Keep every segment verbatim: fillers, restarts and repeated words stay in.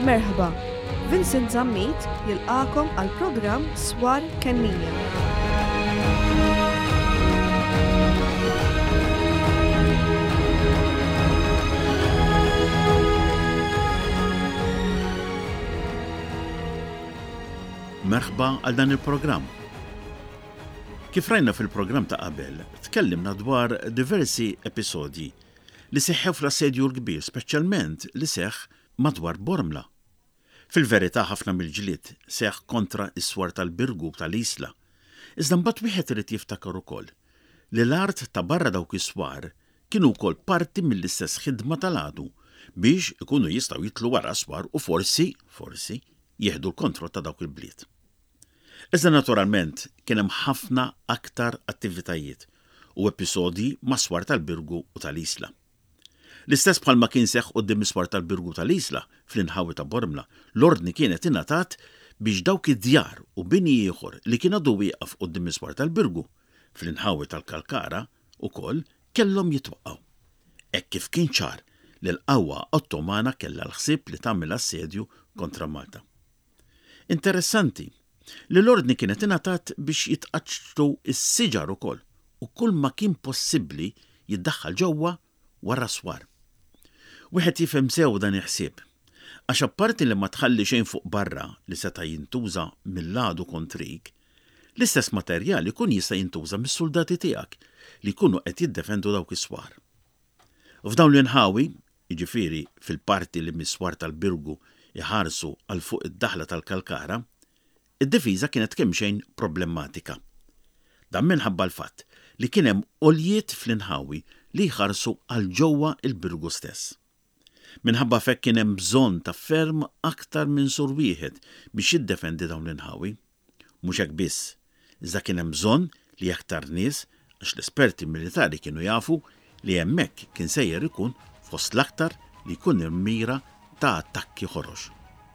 Merħba, Vincent Zammit jilqakom għal programm Swar Kennija. Merħba għal dan il-programm. Kif rajna fil-programm ta' qabel, tkellimna dwar diversi episodji li seħħew fl-assedju l-kbir, speċjalment li seħħ madwar Bormla. Fil-verità ħafna mill-ġlied seħħ kontra is-swar tal-Birgu tal-Isla. Iżda mbagħad wieħed irid jiftakar ukoll li l-art ta' barra dawk is-swar kienu wkoll parti mill-istess ħidma tal-għadu biex ikunu jistgħu jitlu wara swar u forsi, forsi, jieħdu l-kontroll ta' dawk il-bliet. Iżda naturalment kien hemm ħafna aktar attivitajiet u episodji ma' swar tal-Birgu u tal-Isla. L-istess bħalma kien seħħ quddiem is-swar tal-Birgu tal-Isla fl-inħawi ta' Bormla, l-ordni kienet ingħatat biex dawk id-djar u bini ieħor li kien għadu wieqaf quddiem is-swar tal-Birgu fl-inħawi tal-Kalkara ukoll kellhom jitwaqqgħu. Hekk kif kien ċar li l-qawwa Ottomana kellha l-ħsieb li tagħmel assedju kontra Malta. Interessanti li l-ordni kienet ingħatat biex jitqaċċtu s-siġar ukoll u kull ma kien possibbli jiddaħħal ġewwa wara swar. Wieħed jifhem sew dan il-ħsieb, għax apparti li ma tħalli xejn fuq barra li seta' jintuża mill-għadu kontrik, l-istess materjal ikun jista' jintuża mis-soldati tiegħek li jkunu qed jiddefendu dawk is-swar. F'dawn l-inħawi, jiġifieri fil-parti li mis-swar tal-Birgu iħarsu għal fuq id-daħla tal-Kalkara, id-difiża kienet kemm xejn problematika. Dan minħabba l-fatt li kien hemm għoljiet fl-inħawi li jħarsu għal ġewwa il-Birgu stess. Minħabba fekk kien hemm bżonn ta' ferm aktar minn sur wieħed biex jiddefendi dawn l-inħawi. Mhux hekk biss, iżda kien hemm bżonn li aktar nies għax l-esperti militari kienu jafu li hemmhekk kien sejjer ikun fost l-aktar li jkun il-mira ta' attakki ħorox.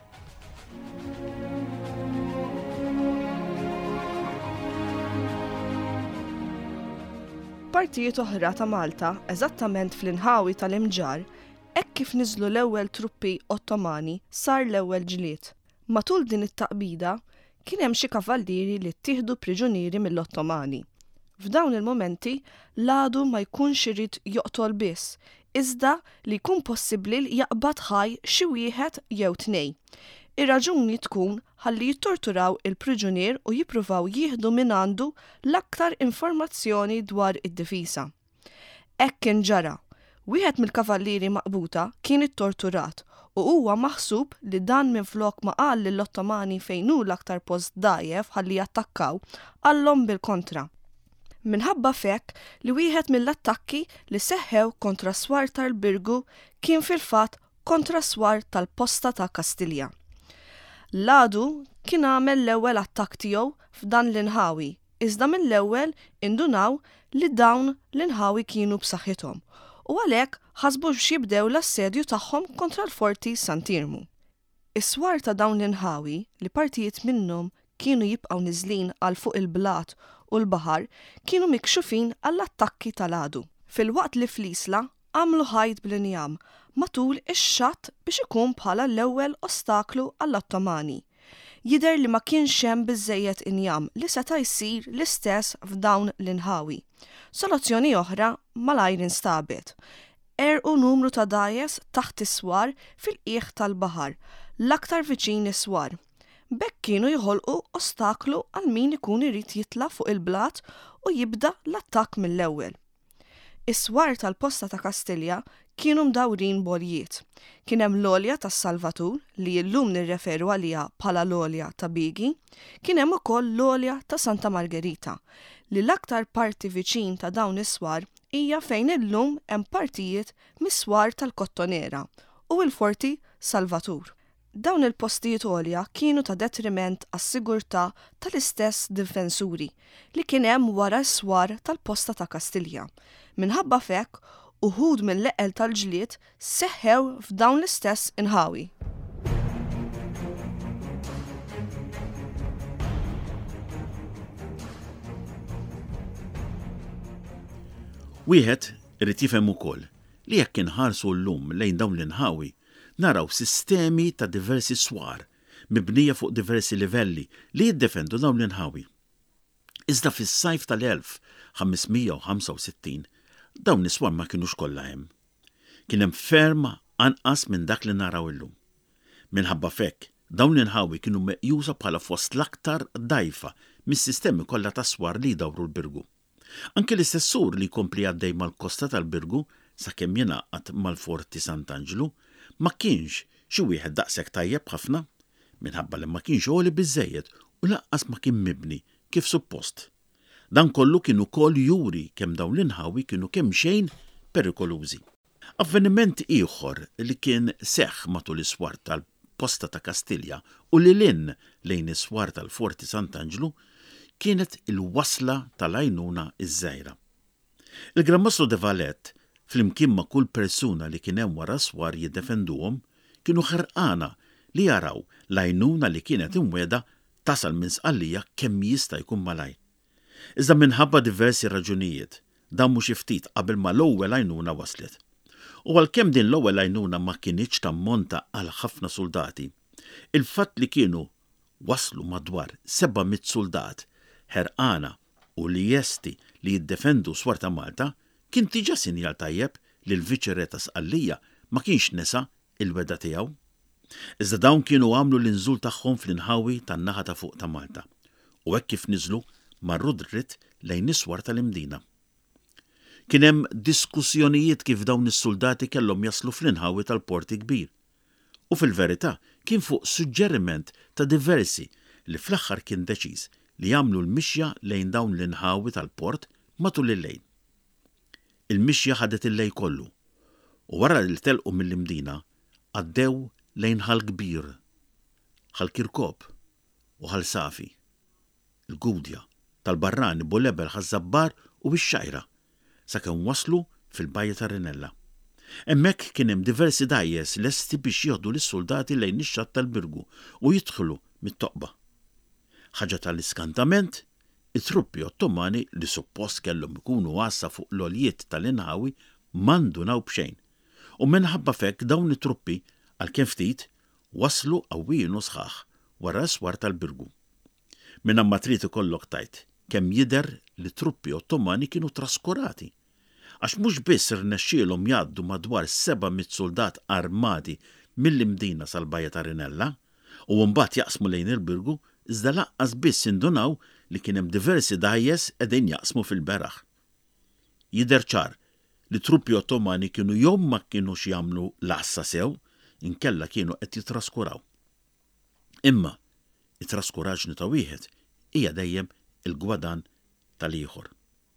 Partijiet oħra ta' Malta, eżattament fl-inħawi tal-Imġar, hekk kif niżlu l-ewwel truppi Ottomani sar l-ewwel ġlied. Matul din it-taqbida kien hemm xi kavallieri li ttieħdu priġunieri mill-Ottomani. F'dawn il-momenti l-għadu ma jkunx irid joqtol biss, iżda li jkun possibbli li jaqbad ħaj xi wieħed jew tnejn. Ir-raġuni tkun ħalli jittorturaw il-priġunier u jippruvaw jieħdu minn għandu l-aktar informazzjoni dwar id-difiża. Hekk kien ġara. Wieħed mill-kavallieri maqbuta kien ittorturat u huwa maħsub li dan minflok ma qal lill-Ottomani fejn hu l-aktar post dgħajjef ħalli jattakkaw għallhom bil-kontra. Minħabba fekk li wieħed mill-attakki li seħħew kontra swar tal-Birgu kien fil-fatt kontra swar tal-Posta ta' Kastilja. L-għadu kien għamel l-ewwel attakk tiegħu f'dan l-inħawi, iżda mill-ewwel indunaw li dawn l-inħawi kienu b'saħħithom u għalhekk ħasbu biex jibdew l-assedju tagħhom kontra l-Forti Sant'Irmu. Is-swar ta' dawn l-inħawi li partijiet minnhom kienu jibqgħu niżlin għal fuq il-blat u l-baħar kienu mikxufin għall-attakki tal-għadu. Fil-waqt li fl-Isla għamlu ħajt bl-injam matul ix-xatt biex ikun bħala l-ewwel ostaklu għall-Ottomani. Jidher li ma kienx hemm biżżejjed injam li seta' jsir l-istess f'dawn l-inħawi. Soluzzjoni oħra malajr instabet. Erqu numru ta' dajes taħt is-swar fil-qiegħ tal-baħar, l-aktar viċin is-swar. Bekk kienu jħolqu ostaklu għal min ikun irid jitla' fuq il-blat u jibda l-attakk mill-ewwel. Is-swar tal-Posta ta' Kastilja kienu mdawrin boljiet. Kien hemm l-olja tas-Salvatur li llum nirreferu għaliha bħala l-olja ta' Bigi, kien hemm ukoll l-olja ta' Santa Margherita li l-aktar parti viċin ta' dawn is-swar hija fejn illum hemm partijiet mis-swar tal-Kottonera u l-Forti Salvatur. Dawn il-postijiet għolja kienu ta' detriment għas-sigurtà tal-istess difensuri li kien hemm wara s-swar tal-Posta ta' Kastilja. Minħabba fekk uħud mill-leqel tal-ġlied seħħew f'dawn l-istess inħawi. Wieħed irid jifhem ukoll li jekk inħarsu llum lejn dawn l-inħawi naraw sistemi ta' diversi swar mibnija fuq diversi livelli li jiddefendu dawn l-inħawi. Iżda fis-sajf tal-elf ħammismija u ħamsa u sittin dawn is-swar ma kinux kollha hemm. Kien hemm ferm anqas minn dak li naraw illum. Minħabba fekk, dawn l-inħawi kienu meqjusa bħala fost l-aktar dajfa mis-sistemi kollha ta' swar li jdawru l-Birgu. Anke l-istess sur li jkompli għaddej mal-kosta tal-Birgu sakemm jingħaqad mal-Forti Sant'Angelo ma kienx xi wieħed daqshekk tajjeb ħafna minħabba li ma kienx għoli biżżejjed u laqqas ma kien mibni kif suppost. Dan kollu kienu kol juri kemm dawn l-inħawi kienu kemm xejn perikolużi. Avveniment ieħor li kien seħħ matul is-swar tal-Posta ta' Kastilja u li lin lejn is-swar tal-Forti Sant'Angelo kienet il-wasla tal-għajnuna iż-żgħira. Il-Gran de Valett, flimkien ma' kull persuna li kien hemm wara swar jiddefenduhom, kienu ħerqana li jaraw l-għajnuna li kienet imweda tasal minn sqallija kemm jista' jkun malaj. Iżda minħabba diversi raġunijiet, dan mhux ftit qabel ma l-ewwel għajnuna waslet. U għalkemm din l-ewwel għajnuna ma kienitx tammonta għal ħafna soldati, il-fatt li kienu waslu madwar sebgħa soldat ħerqana u li jesti li jiddefendu swar ta' Malta kien tiġa sinjal tajjeb li l-viċi re ta' Sqallija ma kienx nesa il-weda tiegħu. Iżda dawn kienu għamlu l-inżul tagħhom fl-inħawi tan-naħa ta' fuq ta' Malta u hekk kif niżlu marru dritt lejn is-swar tal-imdina. Kien hemm diskussjonijiet kif dawn is-soldati kellhom jaslu fl-inħawi tal-Porti Kbir. U fil-verità kien fuq suġġeriment ta' diversi li fl-aħħar kien deċiż li jagħmlu l-mixja lejn dawn l-inħawi tal-port matul il-lejl. Il-mixja ħadet il-lejl kollu u wara li telqu mill-imdina għaddew lejn ħal kbir, ħal Kirkop u ħal Safi, il-Gudja, tal-Barrani, Bolebel, ħaż-Żabbar u x-Xajra, sakemm waslu fil-Bajja ta' Rinella. Hemmhekk kien hemm diversi dajjes lesti biex jieħdu lis-soldati lejn ix-xatt tal-Birgu u jidħlu mit-toqba. Ħaġa tal-iskantament, it-truppi Ottomani li suppost kellhom ikunu għassa fuq l-oljiet tal-inħawi m'għandunaw b'xejn. U minħabba fekk dawn it-truppi għalkemm ftit waslu qawwien u sħaħ wara s-swar tal-Birgu. Minn ma trid ikollok tajt kemm jidher li truppi Ottomani kienu traskurati. Għax mhux biss irnexxielhom jgħaddu madwar sebgħa soldat armati mill-imdina sal-Bajja ta' Rinella u mbagħad jaqsmu lejn il-Birgu, iżda laqqas biss indunaw li kien hemm diversi dajjes qegħdin jaqsmu fil-beraħ. Jidher ċar li truppi Ottomani kienu jew ma kienux jagħmlu l-assa sew, inkella kienu qed jitraskuraw. Imma it-traskuraġni ta' wieħed hija dejjem il-gwadan tal-ieħor.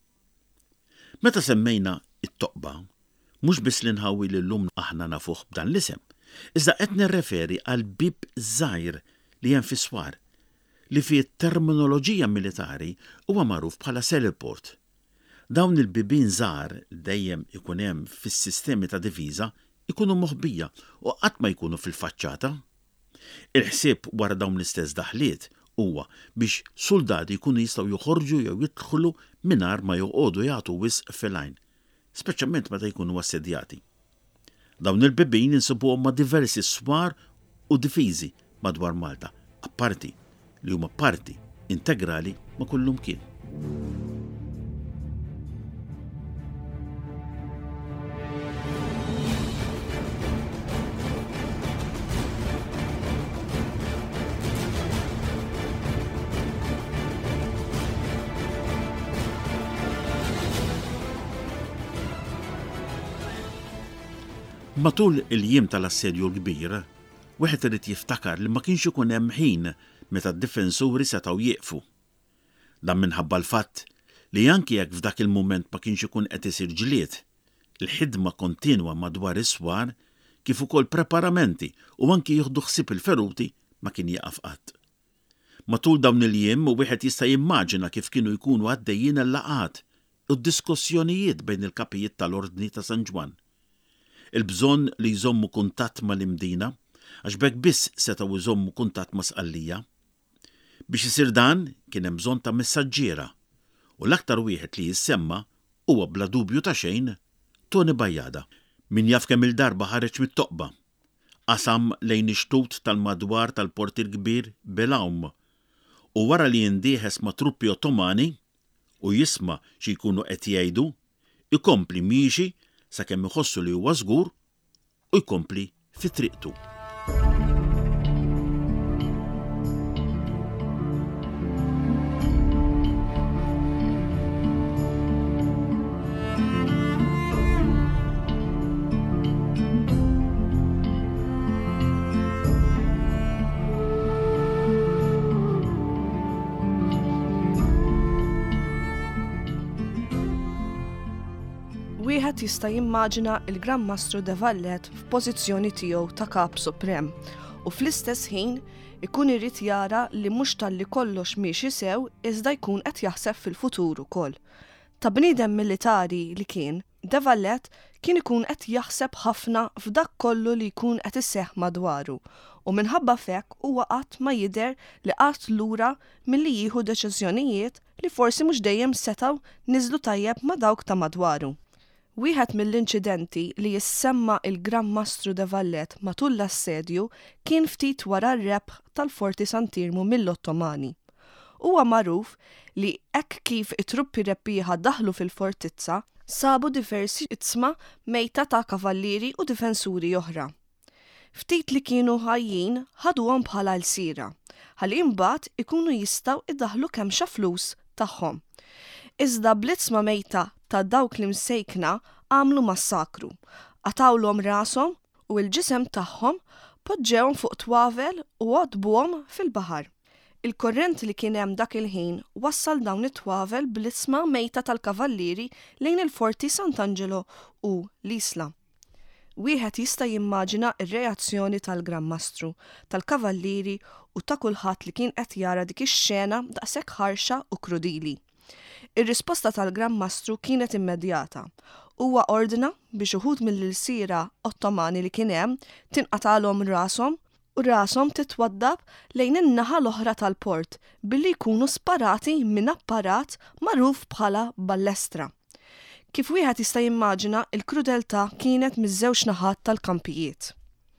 Meta semmejna it-toqba, mhux biss li nħawwi li llum aħna nafuh b'dan l-isem, iżda qed nirreferi għal bib żgħir li hemm fis-swar li fi terminoloġija militari huwa magħruf bħala seliport. Dawn il-bibien żgħar dejjem ikun hemm fis-sistemi ta' diviża ikunu moħbija u qatt ma jkunu fil-faċċata. Il-ħsieb wara dawn l-istess daħliet huwa biex soldati jkunu jistgħu joħorġu jew jidħlu mingħajr ma joqogħdu jagħtu wisq fil-għajn, speċjalment meta jkunu assedjati. Dawn il-bibien insibuhom ma' diversi swar u difiżi madwar Malta, apparti li huma parti integrali ma' kullum kien. Matul il-jiem tal-assedju l-kbir, wieħed irid jiftakar li ma kienx ikun hemm ħin meta d-difensuri setgħu jieqfu. Dan minħabba l-fatt li anki jekk f'dak il-mument ma kienx ikun qed isir ġlied, il-ħidma kontinwa madwar is-swar kif ukoll preparamenti u anki jieħdu ħsieb il-feruti ma kien jaqaf qatt. Matul dawn il-jiem wieħed jista' jimmaġina kif kienu jkunu għaddejjin il-laqgħat u d-diskussjonijiet bejn il-kapijiet tal-Ordni ta' San Ġwan. Il-bżonn li jżommu kuntatt mal-imdina, għax bekk biss setgħu jżommu kuntatt ma' Sqallija. Biex isir dan kien hemm bżonn ta' messaġġiera u l-aktar wieħed li jissemma huwa bla dubju ta' xejn Tony Bajjada, min jaf kemm il-darba ħareġ mit-toqba. qasam lejn ix-xtut tal-madwar tal-Port il-Kbir Belawm u wara li jindieħes ma' truppi Ottomani u jisma' xi jkunu qed jgħidu, ikompli miexi sakemm iħossu li huwa żgur u jkompli fi triqtu. Wieħed jista' jimmaġina il-Gran Mastru de Vallet f'pożizzjoni tiegħu ta' Kap Suprem u fl-istess ħin ikun irid jara li mhux talli kollox miexi sew iżda jkun qed jaħseb fil-futur ukoll. Ta' bniedem militari li kien, de Vallet kien ikun qed jaħseb ħafna f'dak kollu li jkun qed iseħħ madwaru u minħabba f'hekk huwa qatt ma jidher li qatt lura milli jieħu deċiżjonijiet li forsi mhux dejjem setgħu niżlu tajjeb ma' dawk ta' madwaru. Wieħed mill-inċidenti li jissemma il-Gran Mastru de Vallet matul l-assedju kien ftit wara r-rebħ tal-Forti Sant'Irmu mill-Ottomani. Huwa magħruf li hekk kif it-truppi rebbieħa daħlu fil-fortizza, sabu diversi itzma mejta ta' kavallieri u difensuri oħra. Ftit li kienu ħajjin ħaduhom bħala l-sira, ħalli imbagħad ikunu jistgħu iddaħlu kemm xa flus tagħhom. Iżda blitzma mejta ta' dawk li msejkna għamlu massakru, qatawlhom rashom u l-ġisem tagħhom poġġewhom fuq twavel u għodbuhom fil-baħar. Il-korrent li kien hemm dak il-ħin wassal dawn it-twavel blitzma mejta tal-kavallieri lejn il-Forti Sant'Angelo u l-Isla. Wieħed jista' jimmaġina r-reazzjoni tal-Gran Mastru, tal-kavallieri u ta' kulħadd li kien qed jara dik ix-xena daqshekk ħarxa u krudili. Ir-risposta tal-Gran Mastru kienet immedjata. Huwa ordna biex uħud mill-ilsira Ottomani li kien hemm tinqatalhom rashom u rashom titwaddab lejn in-naħa l-oħra tal-port billi jkunu sparati minn apparat magħruf bħala ballestra. Kif wieħed jista' jimmaġina il-krudeltà kienet miż-żewġ naħat tal-kampijiet.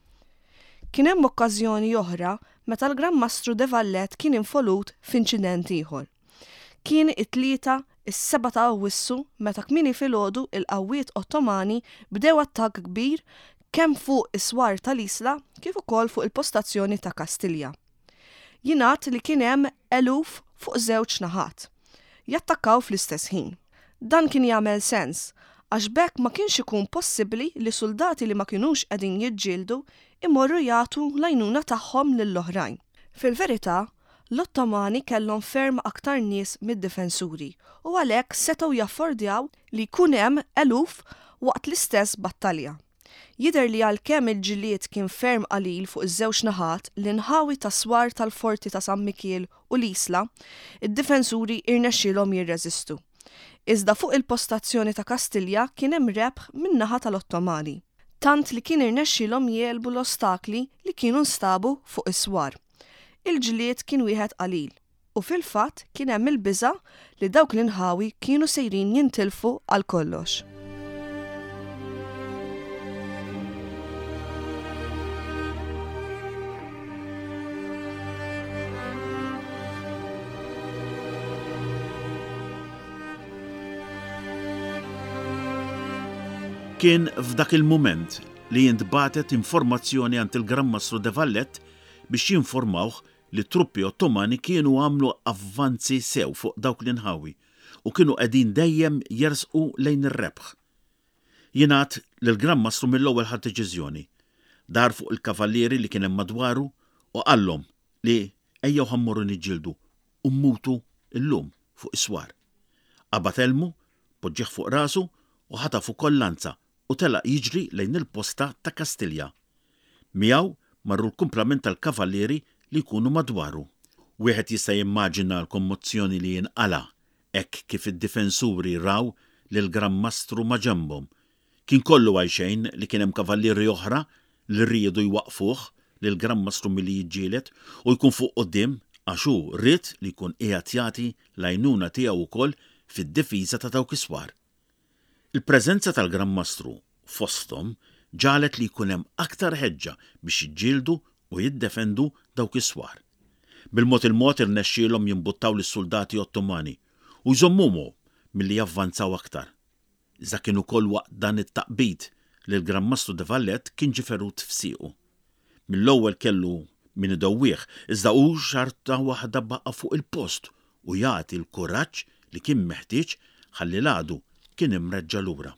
Kien hemm okkażjoni oħra meta l-Gran Mastru de Vallet kien involut f'inċident ieħor. Kien it-tlieta is-seba' ta' Awwissu meta kmieni filgħodu il-qawwiet Ottomani bdew attakk kbir kemm fuq is-swar tal-Isla kif ukoll fuq il-postazzjoni ta' Kastilja. Jingħad li kien hemm eluf fuq żewġ naħat. Jattakkaw fl-istess ħin. Dan kien jagħmel sens għax bekk ma kienx ikun possibbli li soldati li ma kinux qegħdin jiġġieldu imorru jagħtu l-għajnuna tagħhom lill-oħrajn. Fil-verità, l-Ottomani kellhom ferm aktar nies mid-difensuri u għalhekk setgħu jaffordjaw li jkun hemm eluf waqt l-istess battalja. Jidher li għalkemm il-ġilied kien ferm qalil fuq iż-żewġ naħat l-inħawi tas-swar tal-forti ta' San Mikiel u l-Isla, id-difensuri irnexxielhom jirreżistu. Iżda fuq il-postazzjoni ta' Kastilja kien hemm rebħ min-naħa tal-Ottomani, tant li kien irnexxielhom jielbu l-ostakli li kienu nstabu fuq is-swar. Il-ġlied kien wieħed qalil u fil-fatt kien hemm il-biża' li dawk l-inħawi kienu sejrin jintilfu għal kollox. Kien f'dak il-mument li jintbatet informazzjoni għand il-Gran Mastru de Vallet biex jinformawh li truppi Ottomani kienu għamlu avvanzi sew fuq dawk l-inħawi u kienu qegħdin dejjem jersqu lejn ir-rebħ. Jingħad li l-Gran Mastru mill-ewwel ħadd deċiżjoni. Dar fuq il-kavallieri li kien hemm madwaru u qallhom li ejjew ħammorru niġġieldu u mmutu llum fuq is-swar. Qabad elmu, poġġieħ fuq rasu u ħataf ukoll lanza u telaq jiġri lejn il-posta ta' Kastilja. Miegħu marru l-kumplament tal-kavallieri li jkunu madwaru. Wieħed jista' jimmaġina l-kommozzjoni li jinqala hekk kif id-difensuri raw li l-Gran Mastru ma' ġembhom. Kien kollu għajxejn li kien hemm kavallieri oħra li rriedu jwaqfuh li l-Gran Mastru milli jiġġieled u jkun fuq quddiem għax hu ried li jkun qiegħed jagħti l-għajnuna tiegħu wkoll fid-difiża ta' dawk is-swar. Il-preżenza tal-Gran Mastru fosthom ġalet li jkun hemm aktar ħeġġa biex jiġġieldu u jiddefendu dawk is-swar. Bil-mod il-mod irnexxielhom jimbuttaw lis-soldati Ottomani u jżommuhom milli javvanzaw aktar. Iżda kien ukoll waqt dan it-taqbid li l-Gran Mastru de Vallet kien ġiferut f'siequ. Mill-ewwel kellu min idowwieħ, iżda hu xarta waħda baqa' fuq il-post u jagħti l-kuraġġ li kien meħtieġ ħalli l-għadu kien imreġġa' lura.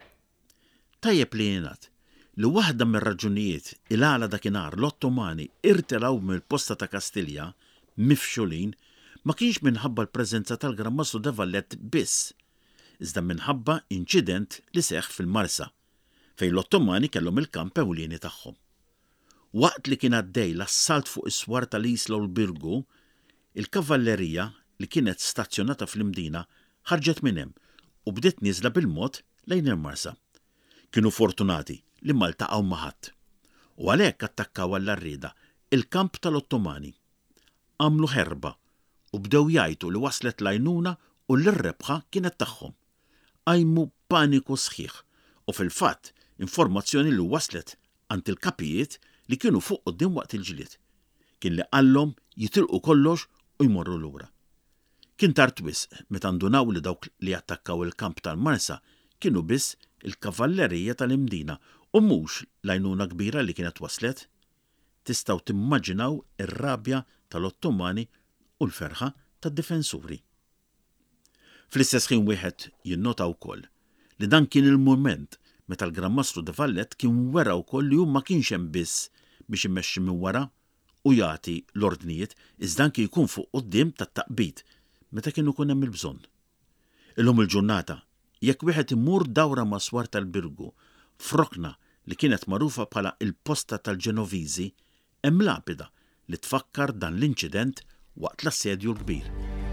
Tajjeb li jingħad li waħda mir-raġunijiet il għala dakinhar l-Ottomani irtelaw mill-posta ta' Kastilja mifxulin ma kienx minħabba l-preżenza tal-Gran Mastru de Vallet biss, iżda minħabba inċident li seħħ fil-Marsa fejn l-Ottomani kellhom il-kamp ewlieni tagħhom. Waqt li kien għaddej l-assalt fuq is-swar tal-Isla u l-Birgu, il-kavallerija li kienet stazzjonata fl-imdina ħarġet minn hemm u bdiet nieżla bil-mod lejn il-Marsa. Kienu fortunati li ma ltaqgħu ma' ħadd u għalhekk attakkaw għall-arrieda il-kamp tal-Ottomani. Għamlu ħerba u bdew jgħidu li waslet l-għajnuna u l-rebħa kienet tagħhom. Għajmu paniku sħiħ u fil-fatt informazzjoni li waslet għand il-kapijiet li kienu fuq quddiem waqt il-ġlied. Kien li qallhom jitilqu kollox u jmorru lura. Kien tard wisq meta ndunaw li dawk li attakkaw il-kamp tal-Marsa kienu biss il-kavallerija tal-imdina u mhux l-għajnuna kbira li kienet waslet. Tistgħu timmaġinaw ir-rabja tal-Ottomani u l-ferħa tad-difensuri. Fl-istess ħin wieħed jinnota wkoll li dan kien il-mument meta l-Gran Mastru de Vallet kien wera wkoll li hu ma kienx hemm biss biex immexxi minn wara u jagħti l-ordnijiet iżda anke jkun fuq quddiem tat-taqbid meta kienu kun hemm il-bżonn. Illum il-ġurnata jekk wieħed imur dawra mas-swar tal-Birgu frokna li kienet magħrufa bħala il-posta tal-Ġenoviżi hemm lapida li tfakkar dan l-inċident waqt l-assedju l-kbir.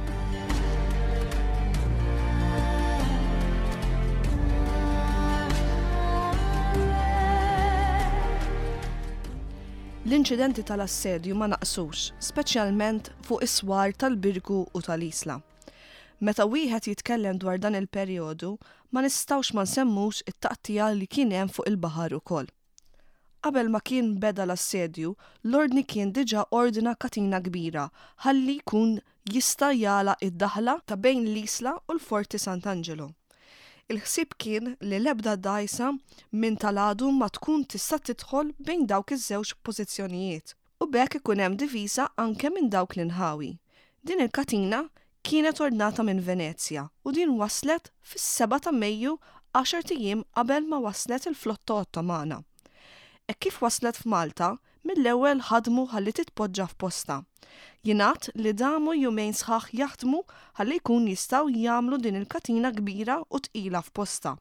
L-inċidenti tal-assedju ma naqsux, speċjalment fuq is-swar tal-Birgu u tal-Isla. Meta wieħed jitkellem dwar dan il-perjodu, ma nistgħux ma nsemmux it-taqtija li kien hemm fuq il-baħar ukoll. Qabel ma kien beda l-assedju, l-ordni kien diġà ordina katina kbira ħalli jkun jista' jagħlaq id-daħla ta' bejn l-Isla u l-Forti Sant'Angelo. Il-ħsieb kien li l-ebda dgħajsa minn tal-għadu ma tkun tista' tidħol bejn dawk iż-żewġ pożizzjonijiet u bekk ikun hemm diviża anke minn dawk l-inħawi. Din il-katina kienet ordnata minn Venezja u din waslet fis-seba' ta' Mejju għaxar ijiem qabel ma waslet il-flotta Ottomana. E kif waslet f'Malta, mill-ewwel ħadmu ħalli titpoġġa f'posta. Jingħad li damu jumejn sħaħ jaħdmu ħalli jkun jistgħu jagħmlu din il-katina kbira u tqila f'posta.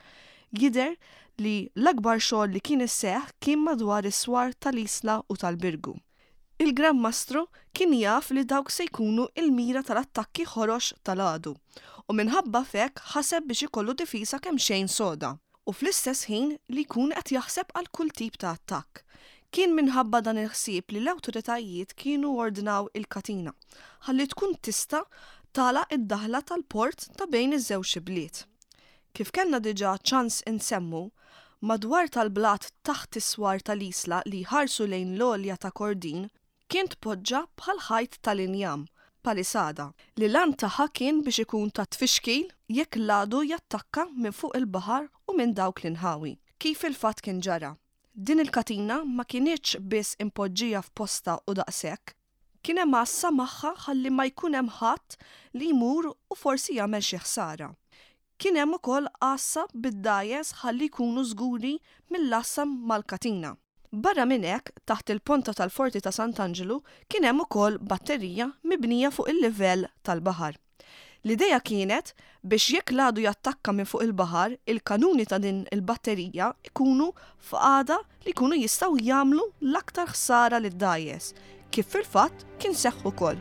Jidher li l-akbar xogħol li kien isseħħ kien madwar is-swar tal-Isla u tal-Birgu. Il-Gran Mastru kien jaf li dawk se jkunu il-mira tal-attakki ħorox tal-għadu u minħabba fek ħaseb biex ikollu difiża kemm xejn soda u fl-istess ħin li jkun qed jaħseb għal kull tip ta' attakk. Kien minħabba dan il-ħsieb li l-awtoritajiet kienu ordnaw il-katina ħalli tkun tista' tagħlaq id-daħla tal-port ta' bejn iż-żewġ bliet. Kif kellna diġà ċans insemmu, madwar tal-blat taħt is-swar tal-Isla li ħarsu lejn l-għolja ta' Kordin kien tpoġġa bħal ħajt tal-injam, palisada, li lan tagħha kien biex ikun ta' tfixkil jekk l-għadu jattakka minn fuq il-baħar u minn dawk l-inħawi. Kif il-fatt kien ġara? Din il-katina ma kienitx biss impoġġija f'posta u daqshekk, kien hemm għassa magħha ħalli ma jkun hemm ħadd li jmur u forsi jagħmel xi ħsara. Kien hemm ukoll għassa bid-dajes ħalli jkunu żguri mill-assam mal-katina. Barra minn hekk, taħt il-ponta tal-Forti ta' Sant'Angelo kien hemm ukoll batterija mibnija fuq il-livell tal-baħar. L-idea kienet biex jekk l-għadu jattakka minn fuq il-baħar, il-kanuni ta' din il-batterija ikunu f'qagħda li jkunu jistgħu jagħmlu l-aktar ħsara lid-dajes, kif fil-fatt kien seħħ ukoll.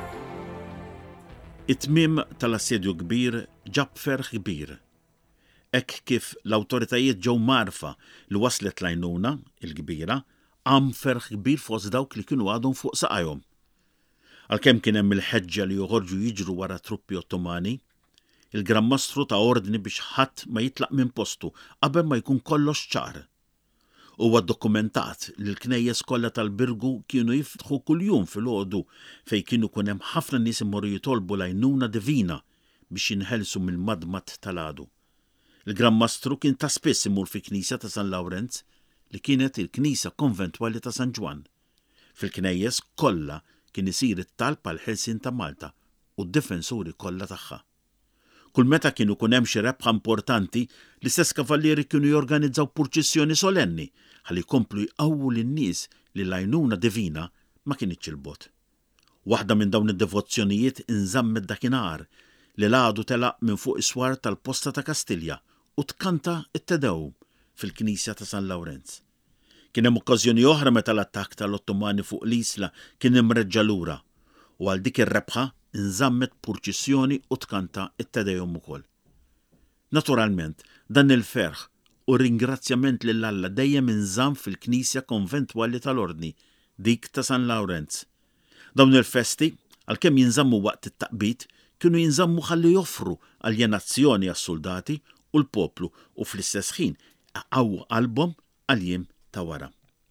It-tmiem tal-assedju kbir ġab ferħ kbir. ek kif l-awtoritajiet ġew marfa li waslet l-għajnuna il-kbira għam ferħ kbir fost dawk li kienu għadhom fuq saqajhom. Għalkemm kien hemm il-ħeġġa li joħorġu jiġru wara truppi Ottomani, il-Gran Mastru ta' ordni biex ħadd ma jitlaq minn postu qabel ma jkun kollox ċar. Huwa ddokumentat li l-knejjes kollha tal-Birgu kienu jiftħu kuljum filgħodu fejn kienu kun hemm ħafna nies imorru jitolbu l-għajnuna divina biex jinħelsu mill-madmat tal-għadu. Il-Gran Mastru kien ta' spiss imur fi knisja ta' San Lawrenz li kienet il-Knisja Konventwali ta' San Ġwan. Fil-knejjes kollha kien isir it-talb għal ħelsien ta' Malta u d-difensuri kollha tagħha. Kull meta kienu kun hemm xi rebħa importanti, l-istess kavallieri kienu jorganizzaw purċissjoni solenni ħalli jkomplu jqawwu lin-nies li l-għajnuna divina ma kienitx il-bot. Waħda minn dawn id-devozzjonijiet inżammet dakinhar li l-għadu telaq minn fuq iswar tal-Posta ta' Kastilja u tkanta it-Tedewm fil-Knisja ta' San Lawrenz. Kien hemm okkażjoni oħra meta l-attakk tal-Ottomani fuq l-isla kien imreġġa lura u għal dik ir-rebħa inżammet purċissjoni u tkanta it-Tedewm ukoll. Naturalment, dan il-ferħ u ringrazzjament lil Alla dejjem inżamm fil-Knisja Konventwali tal-Ordni, dik ta' San Lawrenz. Dawn il-festi, għalkemm jinżammu waqt it-taqbit, kienu jinżammu ħalli joffru aljenazzjoni għas-soldati u l-poplu u fl-istess ħin għaw qalbhom għal-jiem ta' wara.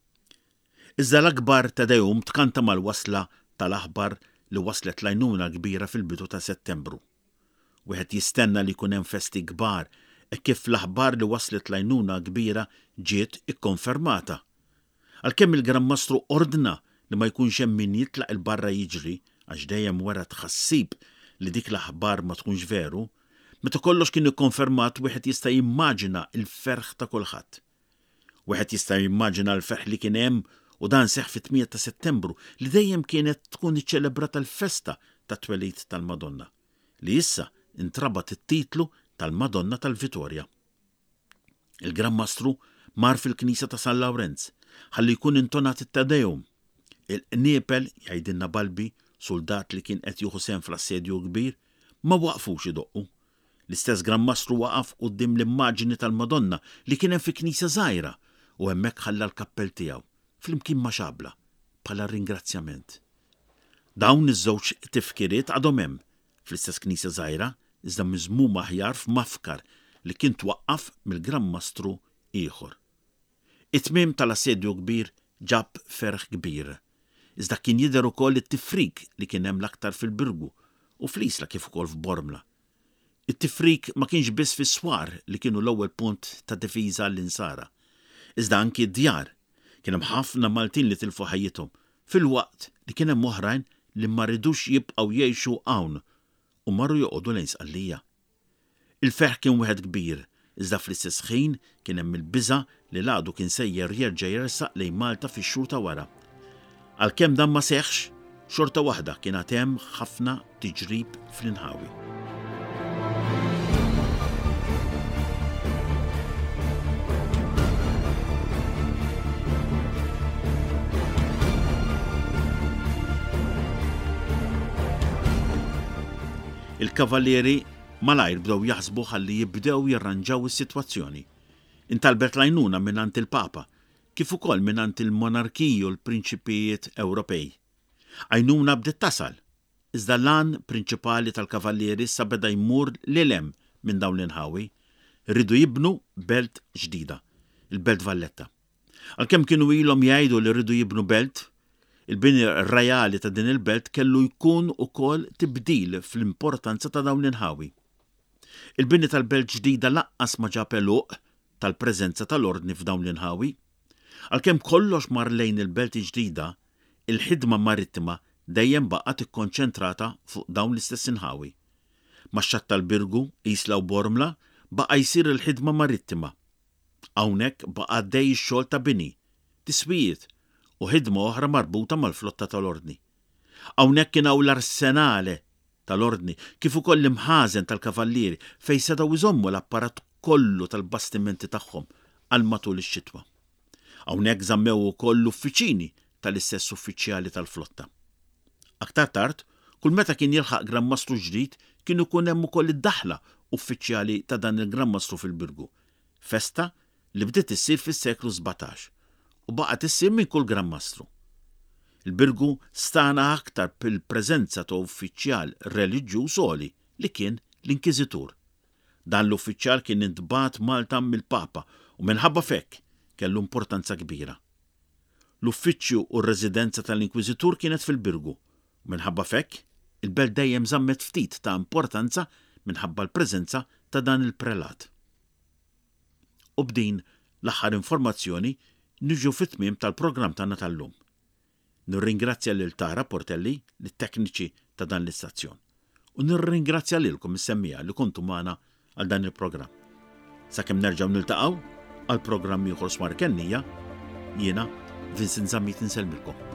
Iżda l-akbar Tedewm tkanta mal-wasla tal-aħbar li waslet l-għajnuna kbira fil-bidu ta' Settembru. Wieħed jistenna li jkun hemm festi kbar e kif l-aħbar li waslet l-għajnuna kbira ġiet ikkonfermata. Għalkemm il-Gran Mastru ordna li ma jkunx hemm min jitlaq il-barra jiġri għax dejjem wara tħassib li dik l-aħbar ma tkunx veru, meta kollox kien ikkonfermat wieħed jista' jimmaġina l-ferħ ta' kulħadd. Wieħed jista' jimmaġina l-ferħ li kien hemm u dan seħħ fit-tmien ta' Settembru li dejjem kienet tkun iċċelebrata l-festa ta' twelid tal-Madonna, li issa intrabat it-titlu tal-Madonna tal-Vittorja. Il-Gran Mastru mar fil-Knisja ta' San Lawrenz ħalli jkun intonat it-Tedewm. Il-qniepel jgħidilna Balbi, soldat li kien qed jieħu sehem fl-assedju kbir, ma waqfux idoqqu. L-istess Gran Mastru waqaf quddiem l-immaġini tal-Madonna li kien hemm fi knisja żgħira u hemmhekk ħalla l-kappell tiegħu flimkien ma' xabla bħala ringrazzjament. Dawn iż-żewġ tifkiriet għadhom hemm fl-istess knisja żgħira iżda miżmum aħjar f'mafkar li kien twaqqaf mill-Gran Mastru ieħor. It-tmiem tal-assedju kbir ġab ferħ kbir. Iżda kien jidher ukoll it-tifrik li kien hemm l-aktar fil-Birgu u fl-isla kif ukoll f'Bormla. It-tifrik ma kienx biss fis-swar li kienu l-ewwel punt ta' difiża l-insara. Iżda anki d-djar kien hemm ħafna Maltin li tilfu ħajjithom fil-waqt li kien hemm oħrajn li ma rridux jibqgħu jgħixu hawn u marru joqogħdu lejn sqallija. Il-ferħ kien wieħed kbir, iżda fl-istess ħin kien hemm il-biża' li l-għadu kien sejjer jerġa' jersaq lejn Malta fix-xhur ta' wara. Għalkemm dan ma seħħx, xorta waħda kien hemm ħafna tiġrib fl-inħawi. Il-kavallieri malajr bdew jaħsbu ħalli jibdew jirranġaw is-sitwazzjoni. Intalbet l-għajnuna minant il-Papa, kif ukoll minant il-monarkiji u l-prinċipijiet Ewropej. Għajnuna bdiet tasal, iżda l-għan prinċipali tal-kavallieri sa beda jmur lil hemm minn dawn l-inħawi, rridu jibnu belt ġdida, il-Belt Valletta. Għalkemm kienu ilhom jgħidu li rridu jibnu belt, il-bini rajali ta' din il-belt kellu jkun ukoll tibdil fl-importanza ta' dawn l-inħawi. Il-bini tal-belt ġdida laqqas ma ġab eluq tal-preżenza tal-ordni f'dawn l-inħawi. Għalkemm kollox mar lejn il-belt ġdida, il-ħidma marittima dejjem baqgħet ikkonċentrata fuq dawn l-istess inħawi. Max-xatt tal-Birgu, Isla u Bormla baqa' jsir il-ħidma marittima. Hawnhekk baqa' dej ix-xogħol ta' bini, tiswijiet u ħidma oħra marbuta mal-flotta tal-ordni. Hawnhekk kien hawn l-arsenale tal-ordni kif ukoll l-imħażen tal-kavallieri fejn setgħu jżommu l-apparat kollu tal-bastimenti tagħhom għal matul ix-xitwa. Hawnhekk żammew ukoll l-uffiċini tal-istess uffiċjali tal-flotta. Aktar tard, kull meta kien jilħaq Gran Mastru ġdid, kienu kun hemm ukoll id-daħla uffiċjali ta' dan il-Gran Mastru fil-Birgu, festa li bdiet issir fis-seklu sebgħax u baqgħet issir minn kull Gran Mastru. Il-Birgu stana aktar bil-preżenza ta' uffiċjal reliġjuż għoli li kien l-Inkwiżitur. Dan l-uffiċjal kien intbagħat Malta mill-Papa u minħabba fekk kellu importanza kbira. L-uffiċċju u r-residenza tal-Inkwiżitur kienet fil-Birgu u minħabba fekk il-belt dejjem żammet ftit ta' importanza minħabba l-preżenza ta' dan il-prelat. U b'din l-aħħar informazzjoni niġu fit-tmiem tal-programm tagħna tal-lum. Nirringrazzja lil Tara Portelli, lit-tekniċi ta' dan l-istazzjon. U nirringrazzja lilkom is-semmija li kontu magħna għal dan il-programm. Sakemm nerġgħu niltaqgħu għal programm ieħor smar kennija, jiena Vincent Zammit insellmilkom.